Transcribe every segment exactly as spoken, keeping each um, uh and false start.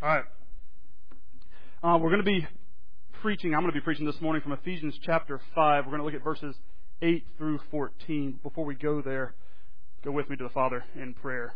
All right. Uh, we're going to be preaching, I'm going to be preaching this morning from Ephesians chapter five. We're going to look at verses eight through fourteen. Before we go there, go with me to the Father in prayer.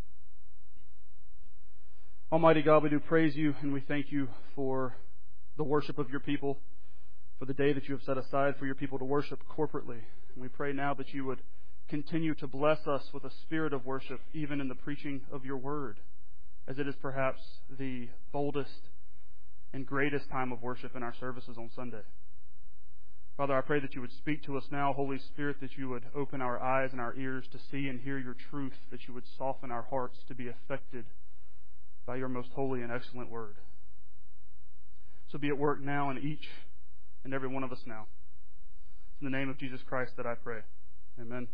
Almighty God, we do praise you and we thank you for the worship of your people, for the day that you have set aside for your people to worship corporately. And we pray now that you would continue to bless us with a spirit of worship, even in the preaching of your word, as it is perhaps the boldest and greatest time of worship in our services on Sunday. Father, I pray that you would speak to us now, Holy Spirit, that you would open our eyes and our ears to see and hear your truth, that you would soften our hearts to be affected by your most holy and excellent word. So be at work now in each and every one of us now. In the name of Jesus Christ that I pray. Amen.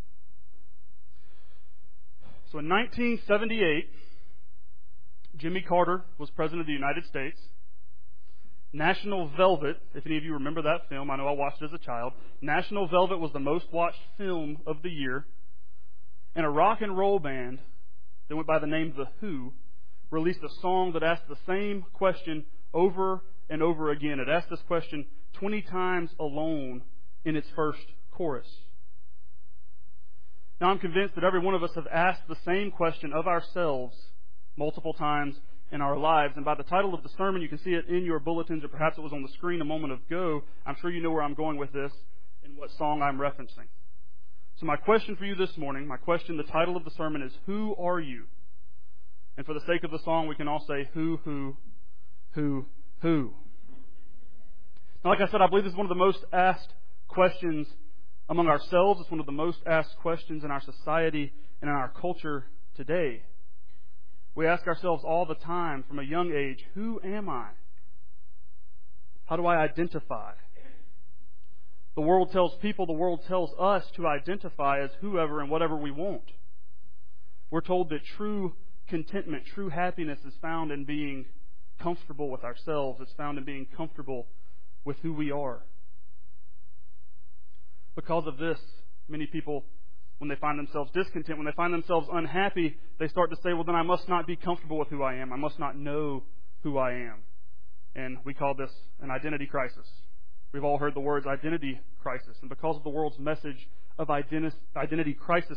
So in nineteen seventy-eight, Jimmy Carter was President of the United States. National Velvet, if any of you remember that film, I know I watched it as a child. National Velvet was the most watched film of the year. And a rock and roll band that went by the name The Who released a song that asked the same question over and over again. It asked this question twenty times alone in its first chorus. Now I'm convinced that every one of us have asked the same question of ourselves multiple times in our lives. And by the title of the sermon, you can see it in your bulletins, or perhaps it was on the screen a moment ago. I'm sure you know where I'm going with this and what song I'm referencing. So my question for you this morning, my question, the title of the sermon is, who are you? And for the sake of the song, we can all say, who, who, who, who. Now, like I said, I believe this is one of the most asked questions among ourselves. It's one of the most asked questions in our society and in our culture today. We ask ourselves all the time from a young age, who am I? How do I identify? The world tells people, the world tells us to identify as whoever and whatever we want. We're told that true contentment, true happiness is found in being comfortable with ourselves. It's found in being comfortable with who we are. Because of this, many people, when they find themselves discontent, when they find themselves unhappy, they start to say, well, then I must not be comfortable with who I am. I must not know who I am. And we call this an identity crisis. We've all heard the words identity crisis. And because of the world's message of identi- identity crises,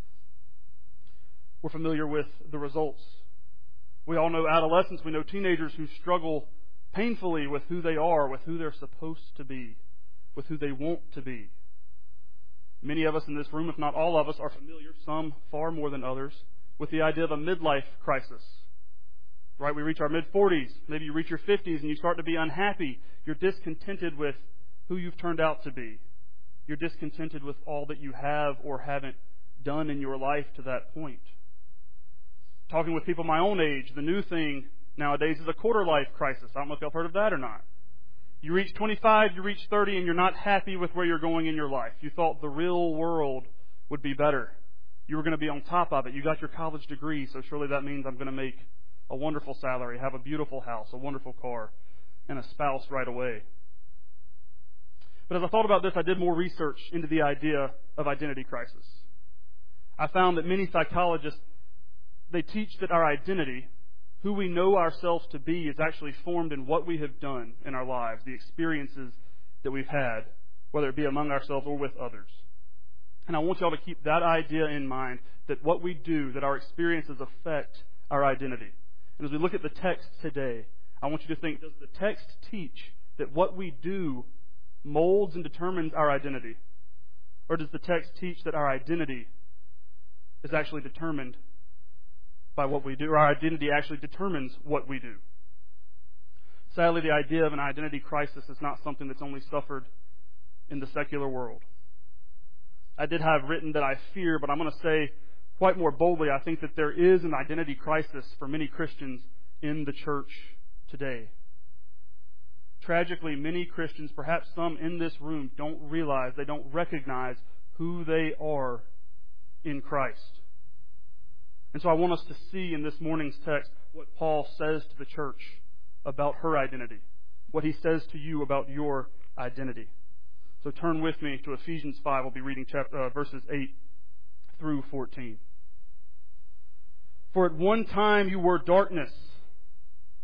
we're familiar with the results. We all know adolescents. We know teenagers who struggle painfully with who they are, with who they're supposed to be, with who they want to be. Many of us in this room, if not all of us, are familiar, some far more than others, with the idea of a midlife crisis. Right? We reach our mid-forties, maybe you reach your fifties, and you start to be unhappy. You're discontented with who you've turned out to be. You're discontented with all that you have or haven't done in your life to that point. Talking with people my own age, the new thing nowadays is a quarter-life crisis. I don't know if y'all have heard of that or not. You reach twenty-five, you reach thirty, and you're not happy with where you're going in your life. You thought the real world would be better. You were going to be on top of it. You got your college degree, so surely that means I'm going to make a wonderful salary, have a beautiful house, a wonderful car, and a spouse right away. But as I thought about this, I did more research into the idea of identity crisis. I found that many psychologists, they teach that our identity, who we know ourselves to be, is actually formed in what we have done in our lives, the experiences that we've had, whether it be among ourselves or with others. And I want you all to keep that idea in mind, that what we do, that our experiences affect our identity. And as we look at the text today, I want you to think, does the text teach that what we do molds and determines our identity? Or does the text teach that our identity is actually determined by what we do, or our identity actually determines what we do? Sadly, the idea of an identity crisis is not something that's only suffered in the secular world. I did have written that I fear, but I'm going to say quite more boldly, I think that there is an identity crisis for many Christians in the church today. Tragically, many Christians, perhaps some in this room, don't realize, they don't recognize who they are in Christ. And so I want us to see in this morning's text what Paul says to the church about her identity, what he says to you about your identity. So turn with me to Ephesians five. We'll be reading chapter, uh, verses eight through fourteen. For at one time you were darkness,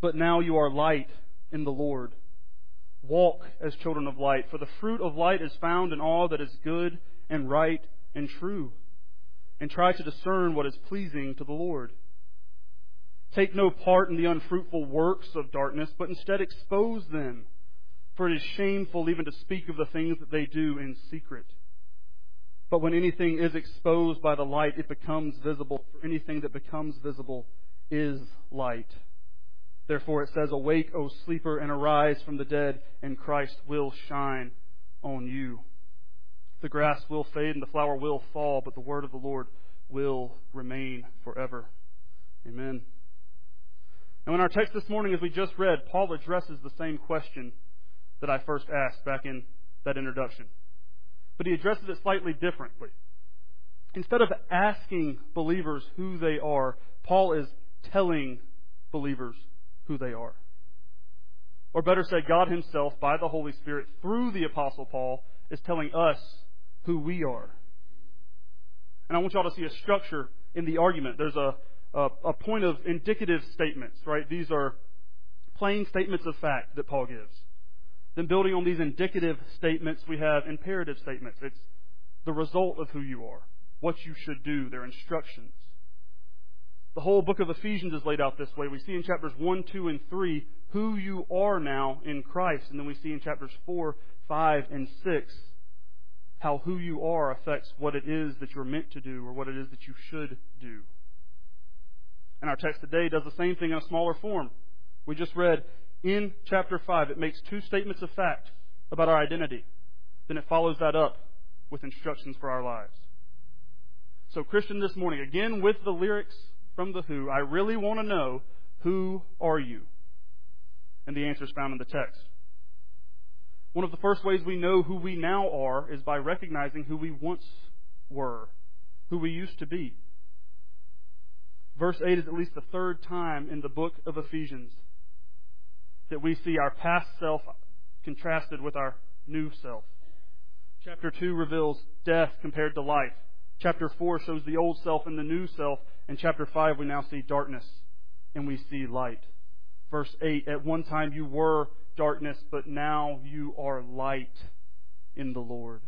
but now you are light in the Lord. Walk as children of light, for the fruit of light is found in all that is good and right and true. And try to discern what is pleasing to the Lord. Take no part in the unfruitful works of darkness, but instead expose them. For it is shameful even to speak of the things that they do in secret. But when anything is exposed by the light, it becomes visible. For anything that becomes visible is light. Therefore it says, Awake, O sleeper, and arise from the dead, and Christ will shine on you. The grass will fade and the flower will fall, but the word of the Lord will remain forever. Amen. Now in our text this morning, as we just read, Paul addresses the same question that I first asked back in that introduction. But he addresses it slightly differently. Instead of asking believers who they are, Paul is telling believers who they are. Or better said, God himself, by the Holy Spirit, through the Apostle Paul, is telling us who we are. And I want you all to see a structure in the argument. There's a, a, a point of indicative statements, right? These are plain statements of fact that Paul gives. Then building on these indicative statements, we have imperative statements. It's the result of who you are, what you should do, their instructions. The whole book of Ephesians is laid out this way. We see in chapters one, two, and three who you are now in Christ. And then we see in chapters four, five, and six how who you are affects what it is that you're meant to do or what it is that you should do. And our text today does the same thing in a smaller form. We just read in chapter five, it makes two statements of fact about our identity. Then it follows that up with instructions for our lives. So Christian, this morning, again with the lyrics from The Who, I really want to know, who are you? And the answer is found in the text. One of the first ways we know who we now are is by recognizing who we once were, who we used to be. Verse eight is at least the third time in the book of Ephesians that we see our past self contrasted with our new self. Chapter two reveals death compared to life. Chapter four shows the old self and the new self. In chapter five, we now see darkness and we see light. Verse eight, at one time you were darkness, but now you are light in the Lord.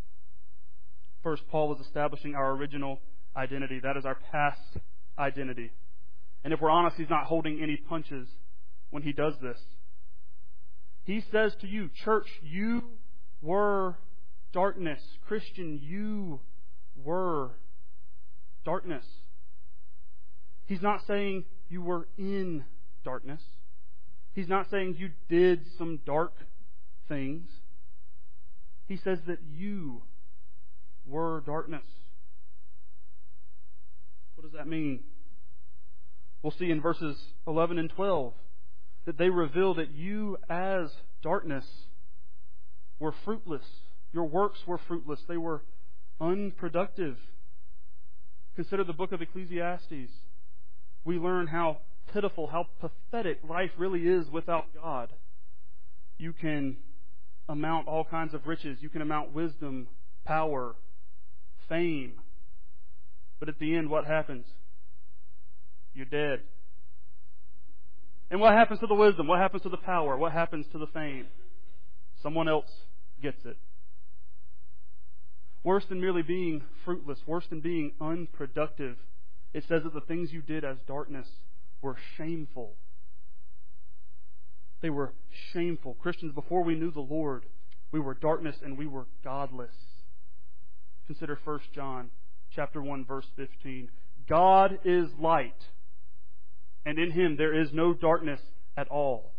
First, Paul is establishing our original identity. That is our past identity. And if we're honest, he's not holding any punches when he does this. He says to you, church, you were darkness. Christian, you were darkness. He's not saying you were in darkness. He's not saying you did some dark things. He says that you were darkness. What does that mean? We'll see in verses eleven and twelve that they reveal that you as darkness were fruitless. Your works were fruitless. They were unproductive. Consider the book of Ecclesiastes. We learn how pitiful, how pathetic life really is without God. You can amount all kinds of riches. You can amount wisdom, power, fame. But at the end, what happens? You're dead. And what happens to the wisdom? What happens to the power? What happens to the fame? Someone else gets it. Worse than merely being fruitless, worse than being unproductive, it says that the things you did as darkness were shameful. They were shameful. Christians, before we knew the Lord, we were darkness and we were godless. Consider First John chapter one, verse fifteen. God is light, and in Him there is no darkness at all.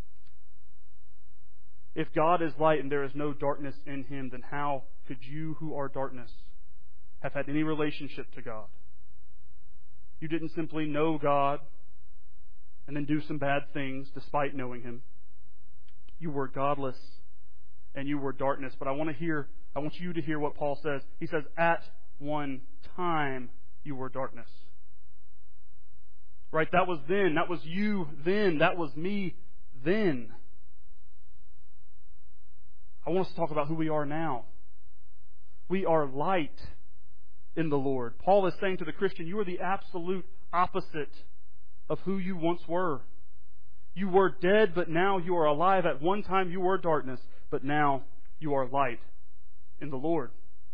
If God is light and there is no darkness in Him, then how could you who are darkness have had any relationship to God? You didn't simply know God and then do some bad things despite knowing Him. You were godless and you were darkness. But I want to hear, I want you to hear what Paul says. He says, at one time you were darkness. Right? That was then. That was you then. That was me then. I want us to talk about who we are now. We are light in the Lord. Paul is saying to the Christian, you are the absolute opposite of who you once were. You were dead, but now you are alive. At one time you were darkness, but now you are light in the Lord.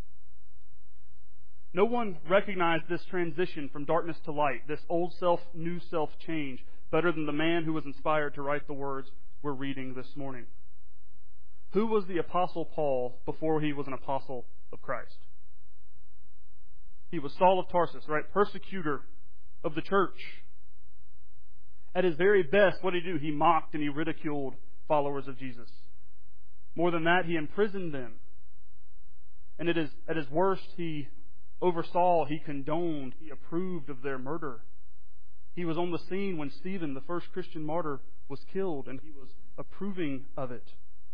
No one recognized this transition from darkness to light, this old self, new self change, better than the man who was inspired to write the words we're reading this morning. Who was the Apostle Paul before he was an apostle of Christ? He was Saul of Tarsus, right? Persecutor of the church. At his very best, what did he do? He mocked and he ridiculed followers of Jesus. More than that, he imprisoned them. And at his, at his worst, he oversaw, he condoned, he approved of their murder. He was on the scene when Stephen, the first Christian martyr, was killed, and he was approving of it.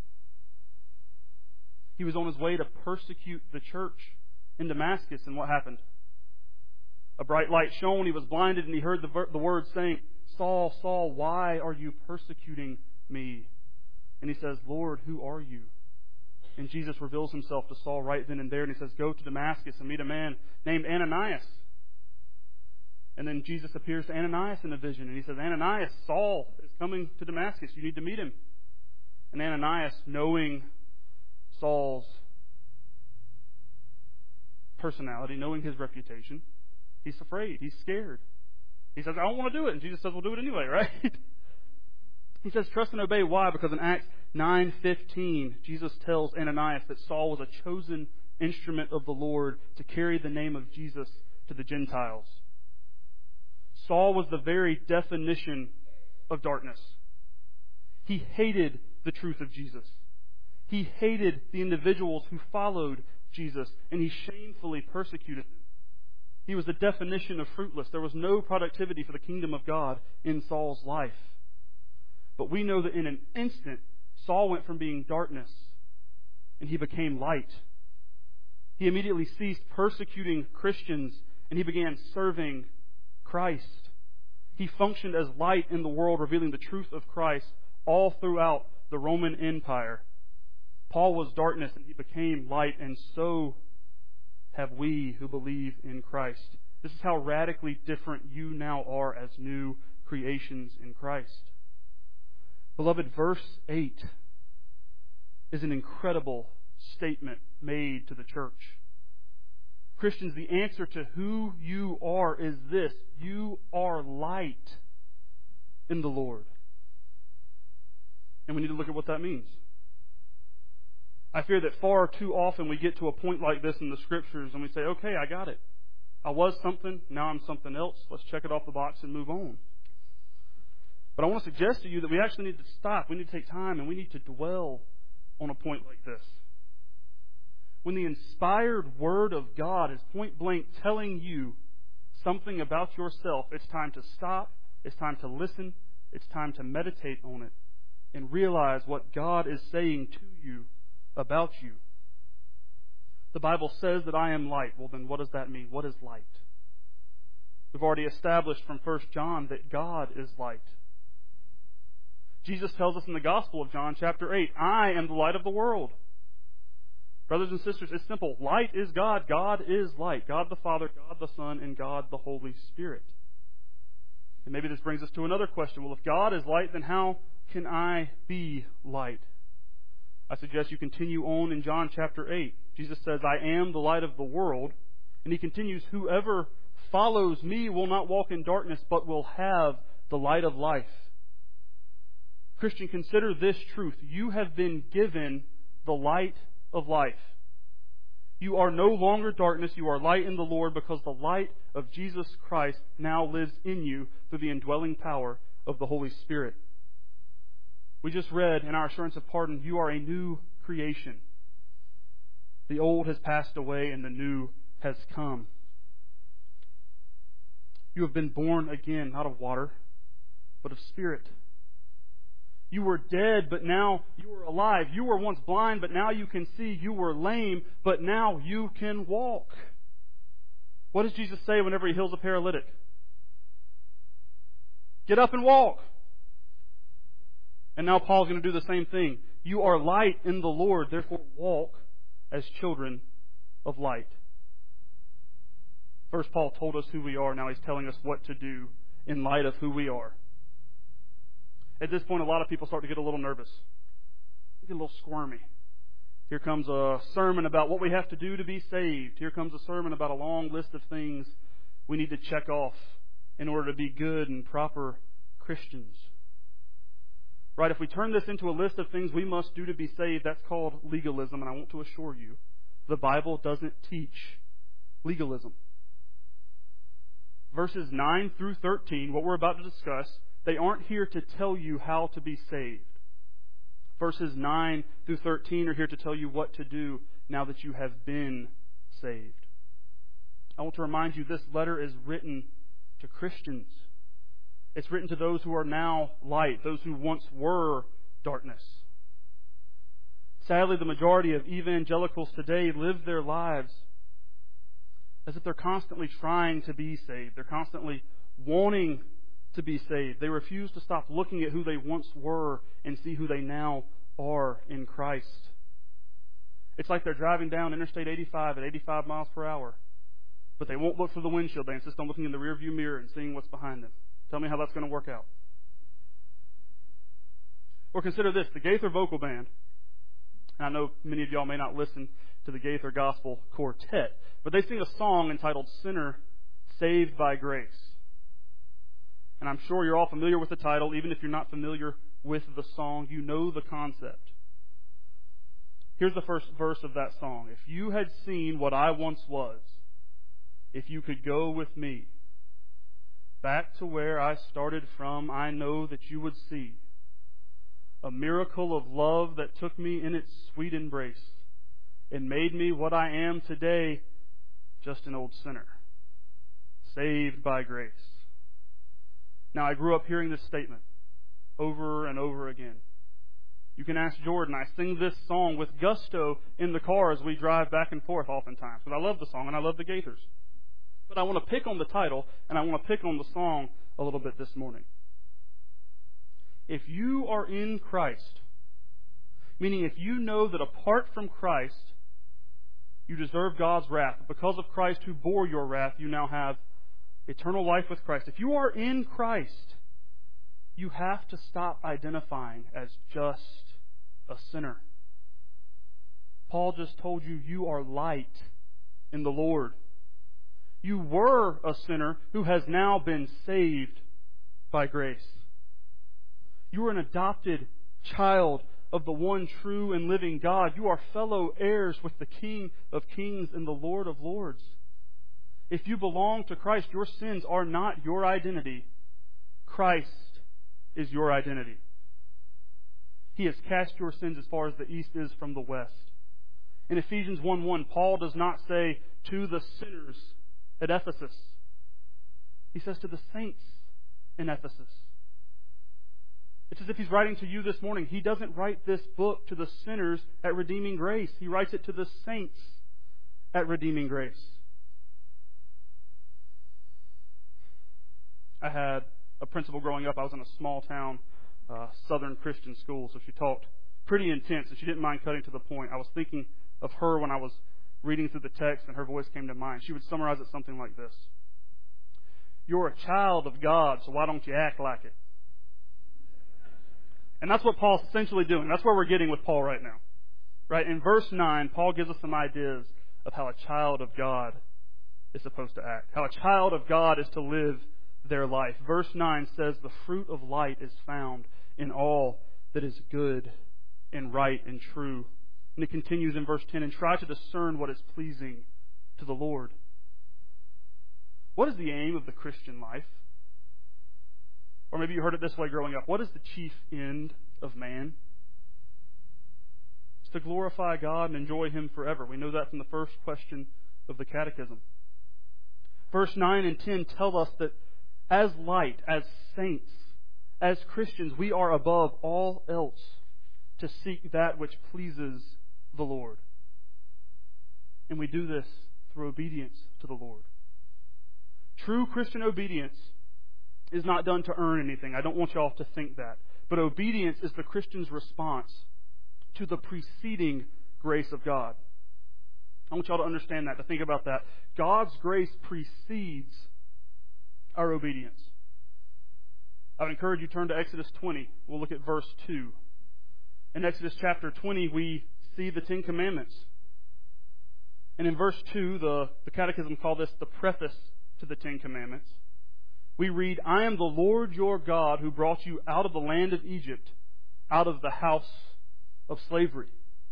He was on his way to persecute the church in Damascus, and what happened? A bright light shone, he was blinded, and he heard the, the words saying, Saul, Saul, why are you persecuting me? And he says, Lord, who are you? And Jesus reveals himself to Saul right then and there, and he says, go to Damascus and meet a man named Ananias. And then Jesus appears to Ananias in a vision, and he says, Ananias, Saul is coming to Damascus. You need to meet him. And Ananias, knowing Saul's personality, knowing his reputation, he's afraid. He's scared. He says, I don't want to do it. And Jesus says, well, do it anyway, right? He says, trust and obey. Why? Because in Acts nine fifteen, Jesus tells Ananias that Saul was a chosen instrument of the Lord to carry the name of Jesus to the Gentiles. Saul was the very definition of darkness. He hated the truth of Jesus. He hated the individuals who followed Jesus, and he shamefully persecuted them. He was the definition of fruitless. There was no productivity for the kingdom of God in Saul's life. But we know that in an instant, Saul went from being darkness and he became light. He immediately ceased persecuting Christians and he began serving Christ. He functioned as light in the world, revealing the truth of Christ all throughout the Roman Empire. Paul was darkness and he became light, and so have we who believe in Christ. This is how radically different you now are as new creations in Christ. Beloved, verse eight is an incredible statement made to the church. Christians, the answer to who you are is this: you are light in the Lord. And we need to look at what that means. I fear that far too often we get to a point like this in the Scriptures and we say, okay, I got it. I was something, now I'm something else. Let's check it off the box and move on. But I want to suggest to you that we actually need to stop. We need to take time and we need to dwell on a point like this. When the inspired Word of God is point blank telling you something about yourself, it's time to stop, it's time to listen, it's time to meditate on it and realize what God is saying to you about you. The Bible says that I am light. Well, then what does that mean? What is light? We've already established from First John that God is light. Jesus tells us in the Gospel of John, chapter eight, I am the light of the world. Brothers and sisters, it's simple. Light is God. God is light. God the Father, God the Son, and God the Holy Spirit. And maybe this brings us to another question. Well, if God is light, then how can I be light? I suggest you continue on in John chapter eight. Jesus says, I am the light of the world. And he continues, whoever follows me will not walk in darkness, but will have the light of life. Christian, consider this truth. You have been given the light of life. You are no longer darkness. You are light in the Lord, because the light of Jesus Christ now lives in you through the indwelling power of the Holy Spirit. We just read in our assurance of pardon, you are a new creation. The old has passed away and the new has come. You have been born again, not of water, but of Spirit. You were dead, but now you are alive. You were once blind, but now you can see. You were lame, but now you can walk. What does Jesus say whenever he heals a paralytic? Get up and walk. And now Paul's going to do the same thing. You are light in the Lord, therefore walk as children of light. First, Paul told us who we are. Now he's telling us what to do in light of who we are. At this point, a lot of people start to get a little nervous, get a little squirmy. Here comes a sermon about what we have to do to be saved. Here comes a sermon about a long list of things we need to check off in order to be good and proper Christians. Right? If we turn this into a list of things we must do to be saved, that's called legalism, and I want to assure you, the Bible doesn't teach legalism. Verses nine through thirteen, what we're about to discuss, they aren't here to tell you how to be saved. Verses nine through thirteen are here to tell you what to do now that you have been saved. I want to remind you this letter is written to Christians. It's written to those who are now light, those who once were darkness. Sadly, the majority of evangelicals today live their lives as if they're constantly trying to be saved. They're constantly wanting to be saved. They refuse to stop looking at who they once were and see who they now are in Christ. It's like they're driving down Interstate eighty-five at eighty-five miles per hour, but they won't look through the windshield. They insist on looking in the rearview mirror and seeing what's behind them. Tell me how that's going to work out. Or consider this, the Gaither Vocal Band. And I know many of y'all may not listen to the Gaither Gospel Quartet, but they sing a song entitled Sinner Saved by Grace. And I'm sure you're all familiar with the title. Even if you're not familiar with the song, you know the concept. Here's the first verse of that song. If you had seen what I once was, if you could go with me back to where I started from, I know that you would see a miracle of love that took me in its sweet embrace and made me what I am today, just an old sinner, saved by grace. Now, I grew up hearing this statement over and over again. You can ask Jordan. I sing this song with gusto in the car as we drive back and forth oftentimes, because I love the song and I love the Gaithers. But I want to pick on the title and I want to pick on the song a little bit this morning. If you are in Christ, meaning if you know that apart from Christ, you deserve God's wrath, but because of Christ who bore your wrath, you now have eternal life with Christ. If you are in Christ, you have to stop identifying as just a sinner. Paul just told you you are light in the Lord. You were a sinner who has now been saved by grace. You are an adopted child of the one true and living God. You are fellow heirs with the King of Kings and the Lord of Lords. If you belong to Christ, your sins are not your identity. Christ is your identity. He has cast your sins as far as the east is from the west. In Ephesians one one, Paul does not say to the sinners at Ephesus. He says to the saints in Ephesus. It's as if he's writing to you this morning. He doesn't write this book to the sinners at Redeeming Grace. He writes it to the saints at Redeeming Grace. I had a principal growing up. I was in a small town, uh, southern Christian school, so she talked pretty intense, and she didn't mind cutting to the point. I was thinking of her when I was reading through the text, and her voice came to mind. She would summarize it something like this. You're a child of God, so why don't you act like it? And that's what Paul's essentially doing. That's where we're getting with Paul right now. Right? In verse nine, Paul gives us some ideas of how a child of God is supposed to act. How a child of God is to live their life. Verse nine says, the fruit of light is found in all that is good and right and true. And it continues in verse ten, and try to discern what is pleasing to the Lord. What is the aim of the Christian life? Or maybe you heard it this way growing up. What is the chief end of man? It's to glorify God and enjoy Him forever. We know that from the first question of the Catechism. Verse nine and ten tell us that as light, as saints, as Christians, we are above all else to seek that which pleases the Lord. And we do this through obedience to the Lord. True Christian obedience is not done to earn anything. I don't want you all to think that. But obedience is the Christian's response to the preceding grace of God. I want you all to understand that, to think about that. God's grace precedes our obedience. I would encourage you to turn to Exodus twenty. We'll look at verse two. In Exodus chapter twenty, we see the Ten Commandments. And in verse two, the, the Catechism called this the preface to the Ten Commandments. We read, I am the Lord your God who brought you out of the land of Egypt, out of the house of slavery.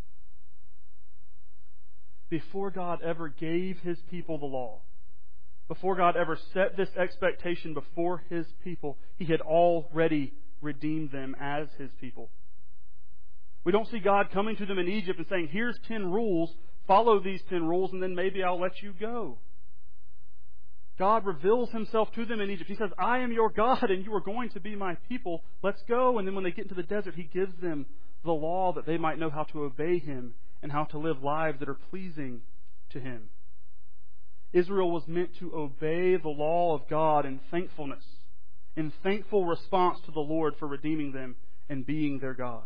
Before God ever gave His people the law, before God ever set this expectation before His people, He had already redeemed them as His people. We don't see God coming to them in Egypt and saying, here's ten rules, follow these ten rules, and then maybe I'll let you go. God reveals Himself to them in Egypt. He says, I am your God, and you are going to be my people. Let's go. And then when they get into the desert, He gives them the law that they might know how to obey Him and how to live lives that are pleasing to Him. Israel was meant to obey the law of God in thankfulness, in thankful response to the Lord for redeeming them and being their God.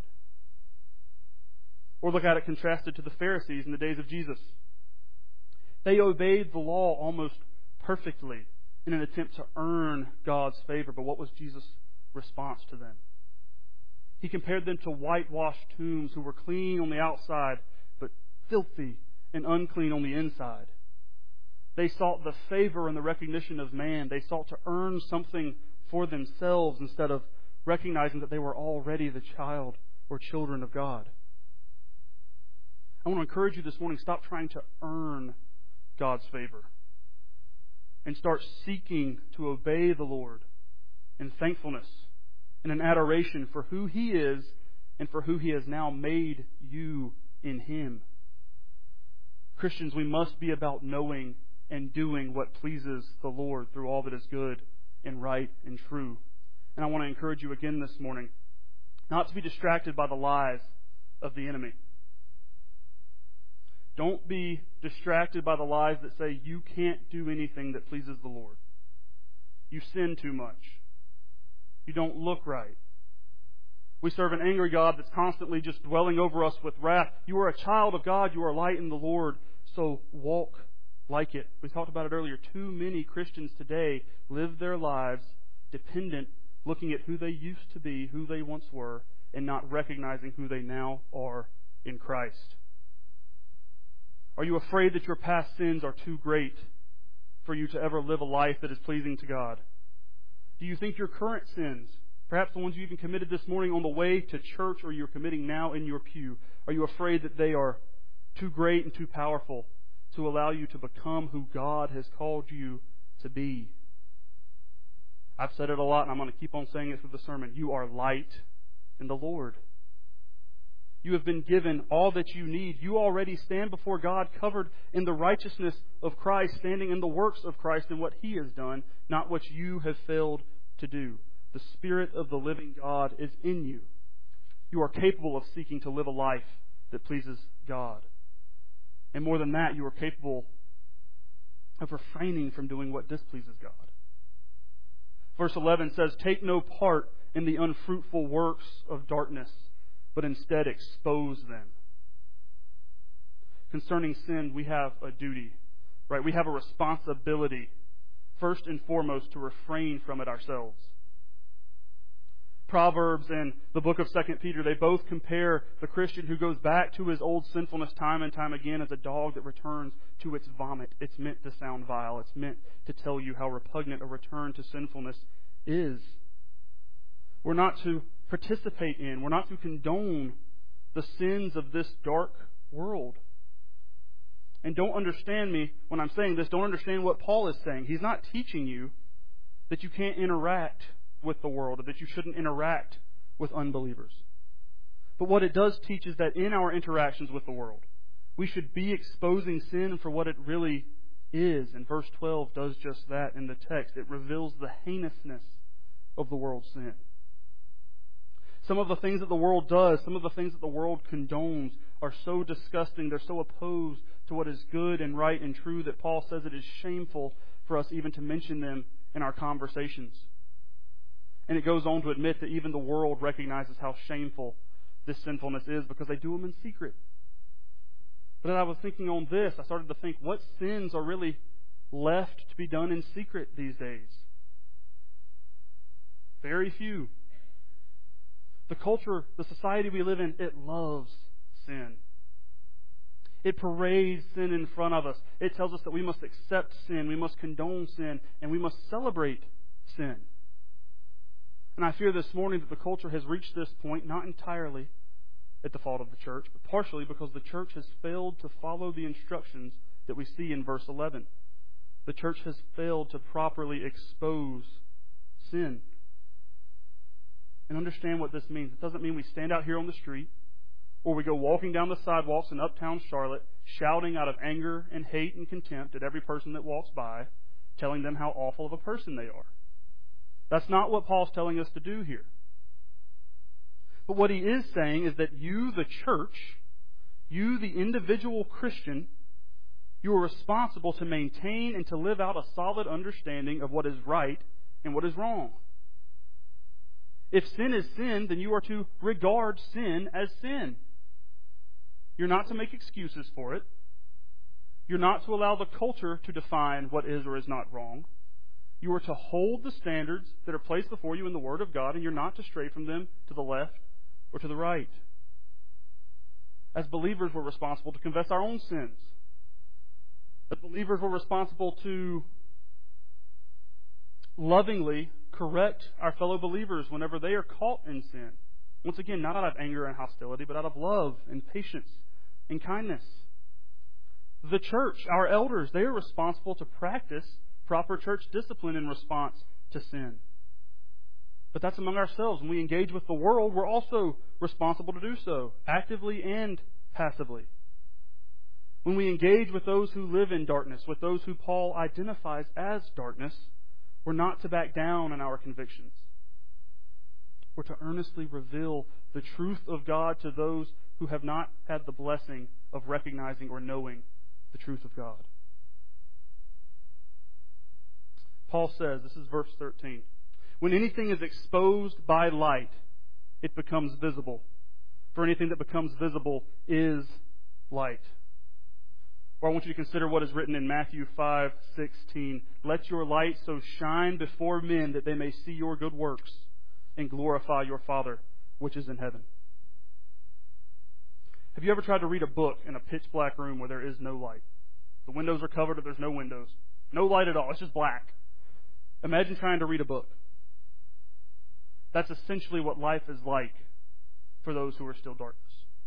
Or look at it contrasted to the Pharisees in the days of Jesus. They obeyed the law almost perfectly in an attempt to earn God's favor. But what was Jesus' response to them? He compared them to whitewashed tombs who were clean on the outside, but filthy and unclean on the inside. They sought the favor and the recognition of man. They sought to earn something for themselves instead of recognizing that they were already the child or children of God. I want to encourage you this morning, stop trying to earn God's favor and start seeking to obey the Lord in thankfulness and in adoration for who He is and for who He has now made you in Him. Christians, we must be about knowing and doing what pleases the Lord through all that is good and right and true. And I want to encourage you again this morning not to be distracted by the lies of the enemy. Don't be distracted by the lies that say you can't do anything that pleases the Lord. You sin too much. You don't look right. We serve an angry God that's constantly just dwelling over us with wrath. You are a child of God. You are light in the Lord. So walk like it. We talked about it earlier. Too many Christians today live their lives dependent, looking at who they used to be, who they once were, and not recognizing who they now are in Christ. Are you afraid that your past sins are too great for you to ever live a life that is pleasing to God? Do you think your current sins, perhaps the ones you even committed this morning on the way to church or you're committing now in your pew, are you afraid that they are too great and too powerful to allow you to become who God has called you to be? I've said it a lot, and I'm going to keep on saying it through the sermon. You are light in the Lord. You have been given all that you need. You already stand before God covered in the righteousness of Christ, standing in the works of Christ and what He has done, not what you have failed to do. The Spirit of the living God is in you. You are capable of seeking to live a life that pleases God. And more than that, you are capable of refraining from doing what displeases God. Verse eleven says, take no part in the unfruitful works of darkness, but instead expose them. Concerning sin, we have a duty, right? We have a responsibility, first and foremost, to refrain from it ourselves. Proverbs and the book of Second Peter, they both compare the Christian who goes back to his old sinfulness time and time again as a dog that returns to its vomit. It's meant to sound vile. It's meant to tell you how repugnant a return to sinfulness is. We're not to participate in, we're not to condone the sins of this dark world. And don't understand me when I'm saying this, don't understand what Paul is saying. He's not teaching you that you can't interact with the world, or that you shouldn't interact with unbelievers. But what it does teach is that in our interactions with the world, we should be exposing sin for what it really is. And verse twelve does just that in the text. It reveals the heinousness of the world's sin. Some of the things that the world does, some of the things that the world condones are so disgusting, they're so opposed to what is good and right and true that Paul says it is shameful for us even to mention them in our conversations. And it goes on to admit that even the world recognizes how shameful this sinfulness is because they do them in secret. But as I was thinking on this, I started to think, what sins are really left to be done in secret these days? Very few. The culture, the society we live in, it loves sin. It parades sin in front of us. It tells us that we must accept sin, we must condone sin, and we must celebrate sin. And I fear this morning that the culture has reached this point, not entirely at the fault of the church, but partially because the church has failed to follow the instructions that we see in verse eleven. The church has failed to properly expose sin. And understand what this means. It doesn't mean we stand out here on the street or we go walking down the sidewalks in uptown Charlotte shouting out of anger and hate and contempt at every person that walks by, telling them how awful of a person they are. That's not what Paul's telling us to do here. But what he is saying is that you, the church, you, the individual Christian, you are responsible to maintain and to live out a solid understanding of what is right and what is wrong. If sin is sin, then you are to regard sin as sin. You're not to make excuses for it. You're not to allow the culture to define what is or is not wrong. You are to hold the standards that are placed before you in the Word of God, and you're not to stray from them to the left or to the right. As believers, we're responsible to confess our own sins. As believers, we're responsible to lovingly correct our fellow believers whenever they are caught in sin. Once again, not out of anger and hostility, but out of love and patience and kindness. The church, our elders, they are responsible to practice proper church discipline in response to sin. But that's among ourselves. When we engage with the world, we're also responsible to do so, actively and passively. When we engage with those who live in darkness, with those who Paul identifies as darkness, we're not to back down in our convictions. We're to earnestly reveal the truth of God to those who have not had the blessing of recognizing or knowing the truth of God. Paul says, this is verse thirteen, when anything is exposed by light, it becomes visible. For anything that becomes visible is light. Or I want you to consider what is written in Matthew five sixteen. Let your light so shine before men that they may see your good works and glorify your Father which is in heaven. Have you ever tried to read a book in a pitch black room where there is no light? The windows are covered or there's no windows. No light at all. It's just black. Imagine trying to read a book. That's essentially what life is like for those who are still darkness.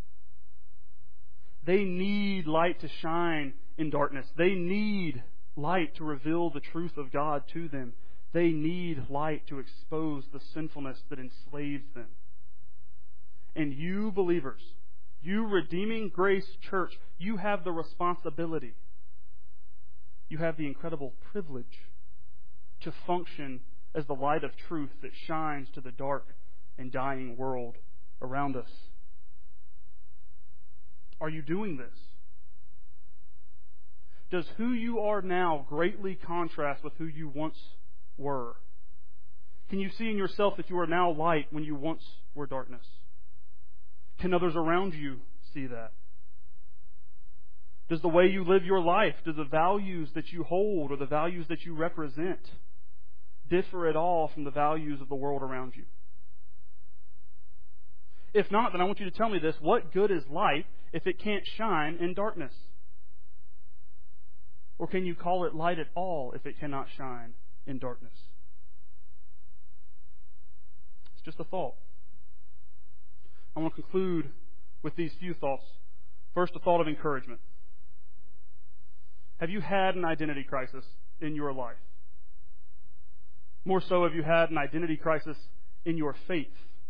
They need light to shine in darkness. They need light to reveal the truth of God to them. They need light to expose the sinfulness that enslaves them. And you believers, you Redeeming Grace Church, you have the responsibility, you have the incredible privilege to function as the light of truth that shines to the dark and dying world around us. Are you doing this? Does who you are now greatly contrast with who you once were? Can you see in yourself that you are now light when you once were darkness? Can others around you see that? Does the way you live your life, do the values that you hold or the values that you represent differ at all from the values of the world around you? If not, then I want you to tell me this. What good is light if it can't shine in darkness? Or can you call it light at all if it cannot shine in darkness? It's just a thought. I want to conclude with these few thoughts. First, a thought of encouragement. Have you had an identity crisis in your life? More so, have you had an identity crisis in your faith?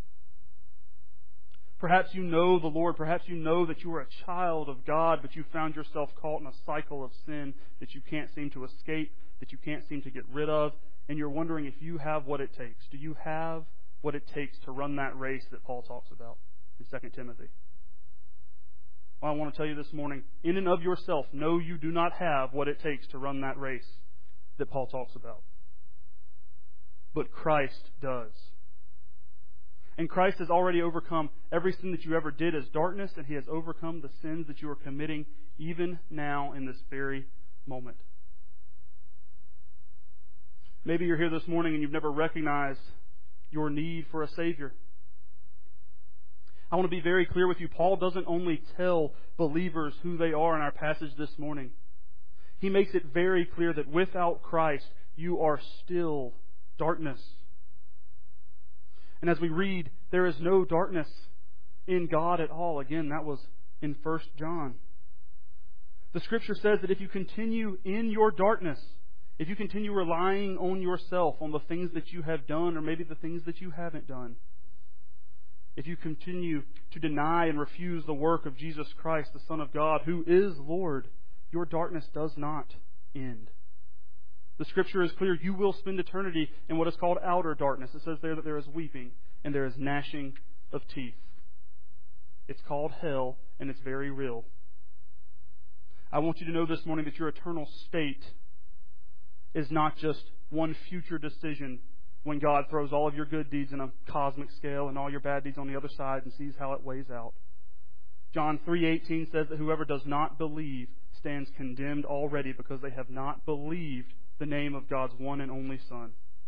Perhaps you know the Lord. Perhaps you know that you are a child of God, but you found yourself caught in a cycle of sin that you can't seem to escape, that you can't seem to get rid of, and you're wondering if you have what it takes. Do you have what it takes to run that race that Paul talks about in Second Timothy? Well, I want to tell you this morning, in and of yourself, no, you do not have what it takes to run that race that Paul talks about. But Christ does. And Christ has already overcome every sin that you ever did as darkness, and He has overcome the sins that you are committing even now in this very moment. Maybe you're here this morning and you've never recognized your need for a Savior. I want to be very clear with you. Paul doesn't only tell believers who they are in our passage this morning. He makes it very clear that without Christ, you are still darkness. And as we read, there is no darkness in God at all. Again, that was in First John. The Scripture says that if you continue in your darkness, if you continue relying on yourself, on the things that you have done, or maybe the things that you haven't done, if you continue to deny and refuse the work of Jesus Christ, the Son of God, who is Lord, your darkness does not end. The Scripture is clear. You will spend eternity in what is called outer darkness. It says there that there is weeping and there is gnashing of teeth. It's called hell, and it's very real. I want you to know this morning that your eternal state is not just one future decision when God throws all of your good deeds in a cosmic scale and all your bad deeds on the other side and sees how it weighs out. John three eighteen says that whoever does not believe stands condemned already because they have not believed the name of God's one and only Son.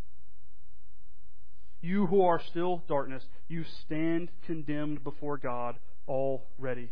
You who are still darkness, you stand condemned before God already.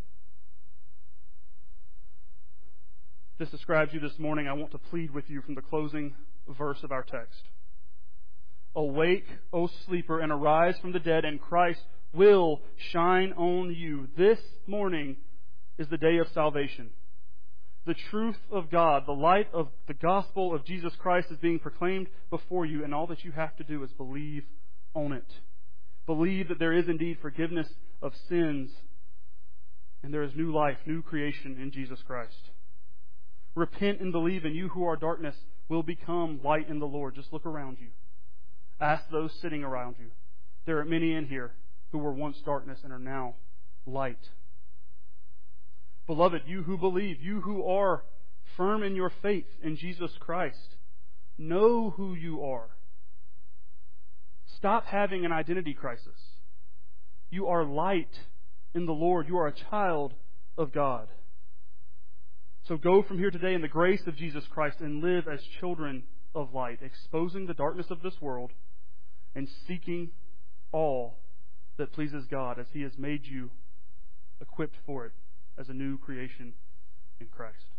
If this describes you this morning, I want to plead with you from the closing verse of our text. Awake, O sleeper, and arise from the dead, and Christ will shine on you. This morning is the day of salvation. The truth of God, the light of the gospel of Jesus Christ is being proclaimed before you, and all that you have to do is believe on it. Believe that there is indeed forgiveness of sins, and there is new life, new creation in Jesus Christ. Repent and believe, and you who are darkness will become light in the Lord. Just look around you. Ask those sitting around you. There are many in here who were once darkness and are now light. Beloved, you who believe, you who are firm in your faith in Jesus Christ, know who you are. Stop having an identity crisis. You are light in the Lord. You are a child of God. So go from here today in the grace of Jesus Christ and live as children of light, exposing the darkness of this world and seeking all that pleases God as He has made you equipped for it as a new creation in Christ.